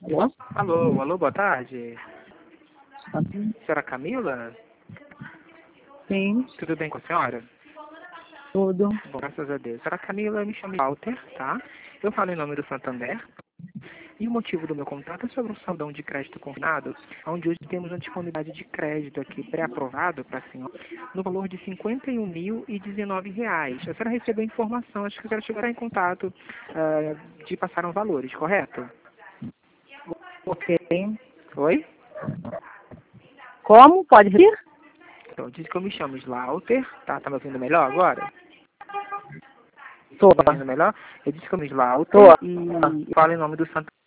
Alô? Alô, boa tarde. Sim. Senhora Camila? Sim, Tudo bem com a senhora? tudo. Bom, graças a Deus. Senhora Camila, me chamo Walter, tá? Eu falo em nome do Santander. E o motivo do meu contato é sobre um saldão de crédito combinado, onde hoje temos uma disponibilidade de crédito aqui pré-aprovado para a senhora, no valor de R$ 51.019. A senhora recebeu informação, acho que a senhora chegou a entrar em contato de passar os valores, correto? Ok. Oi? Como? Pode vir? Então, diz que eu me chamo Slaughter, tá? Tá me ouvindo melhor agora? Tô. Tá me ouvindo melhor? Eu disse que eu me chamo Slaughter Tô. e falo em nome do Santander.